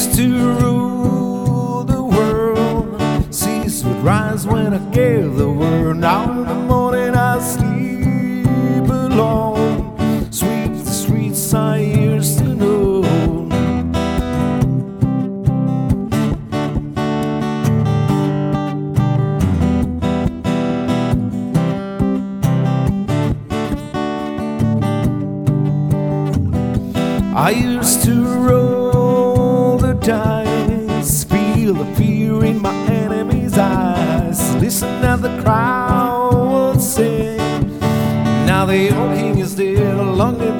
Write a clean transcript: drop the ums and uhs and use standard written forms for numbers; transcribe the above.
used to rule the world. Seas would rise when I gave the word. Now in the morning I sleep alone. Sweep the streets I used to know. I used to roll the dice, feel the fear in my enemy's eyes, listen as the crowd would sing. Now the old king is dead, long